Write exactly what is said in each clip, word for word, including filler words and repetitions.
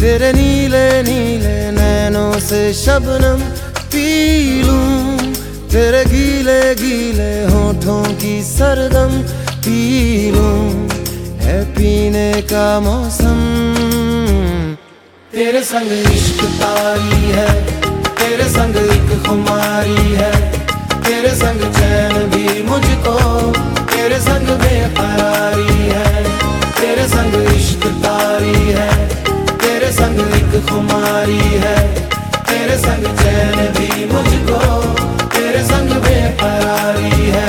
तेरे नीले नीले नैनों से शबनम पी लूं, तेरे गीले गीले होठों की सरगम पी लूं, है पीने का मौसम। तेरे संग इश्क तारी है, तेरे संग एक खुमारी है, तेरे संग चैन भी मुझको, तेरे संग बेकरारी है। तेरे संग इश्क तारी है, तेरे संग एक खुमारी है, तेरे संग चैन भी मुझको, तेरे संग बेकरारी है।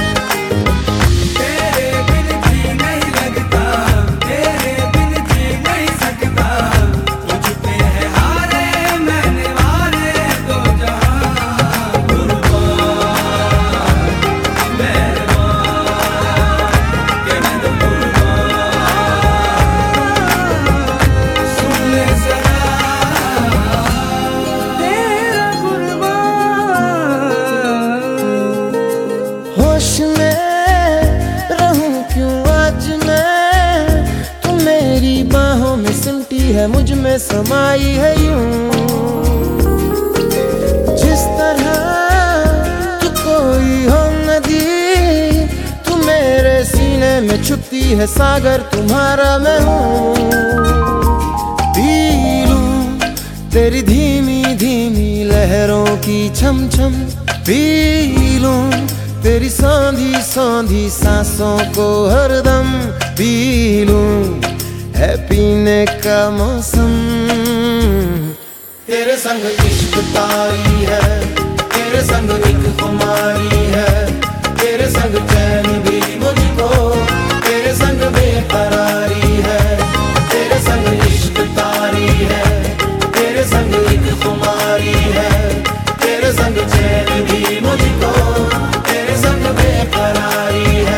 है मुझ में समाई है यूं, जिस तरह तू कोई हो नदी, तू मेरे सीने में छुपती है सागर तुम्हारा मैं हूँ। पी लूं तेरी धीमी धीमी लहरों की छम छम, पी लूं तेरी सौंधी सौंधी सांसों को हरदम, पी लूं है पीने का मौसम। तेरे संग इश्क तारी है, तेरे संग एक खुमारी है, तेरे संग चैन भी मुझको, तेरे संग बेकरारी है। तेरे संग इश्क तारी है, तेरे संग एक खुमारी है, तेरे संग चैन भी मुझको, तेरे संग बेकरारी है।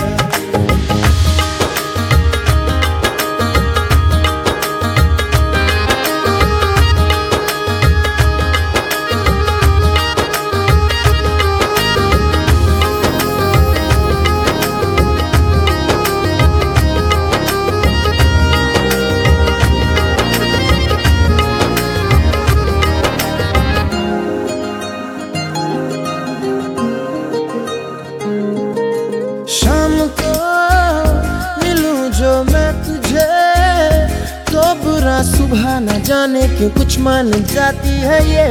शाम को मिलूं जो मैं तुझे, तो बुरा सुबह न जाने क्यों कुछ मान जाती है ये।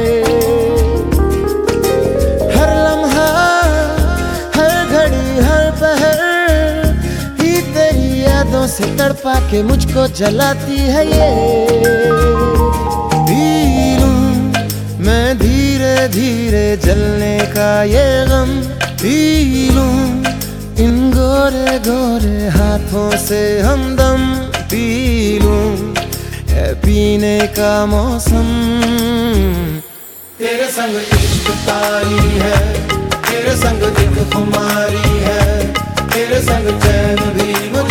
हर लम्हा हर घड़ी हर पहर ही तेरी यादों से तड़पा के मुझको जलाती है ये। पी लूं मैं धीरे धीरे जलने का ये गम, पी लूं इन गोरे गोरे हाथों से हमदम, पी लूं है पीने का मौसम। तेरे संग इश्क तारी है, तेरे संग एक खुमारी है, तेरे संग चैन भी मुझको